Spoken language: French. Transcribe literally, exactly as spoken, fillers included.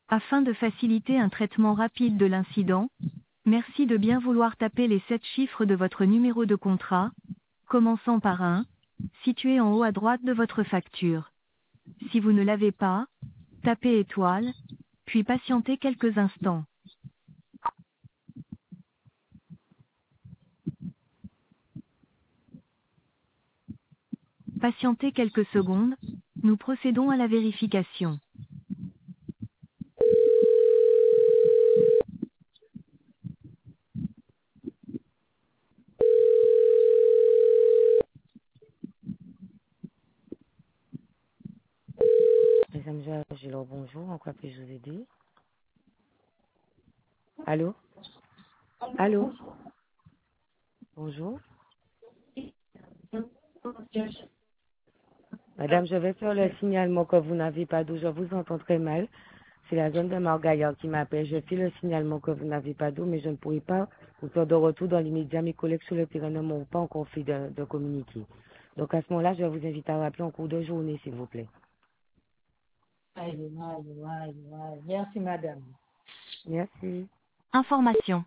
Afin de faciliter un traitement rapide de l'incident, merci de bien vouloir taper les sept chiffres de votre numéro de contrat, commençant par un, situé en haut à droite de votre facture. Si vous ne l'avez pas, tapez étoile, puis patientez quelques instants. Patientez quelques secondes, nous procédons à la vérification. Mesdames et messieurs, bonjour, en quoi puis-je vous aider? Allô? Allô? Bonjour? Madame, je vais faire le signalement que vous n'avez pas d'eau, je vous entends très mal. C'est la zone de Margaillard qui m'appelle. Je fais le signalement que vous n'avez pas d'eau, mais je ne pourrai pas vous faire de retour dans l'immédiat. Mes collègues sur le terrain ne m'ont pas encore fait de, de communiquer. Donc à ce moment-là, je vais vous inviter à rappeler en cours de journée, s'il vous plaît. Aïe, aïe, aïe, aïe. Merci, madame. Merci. Information.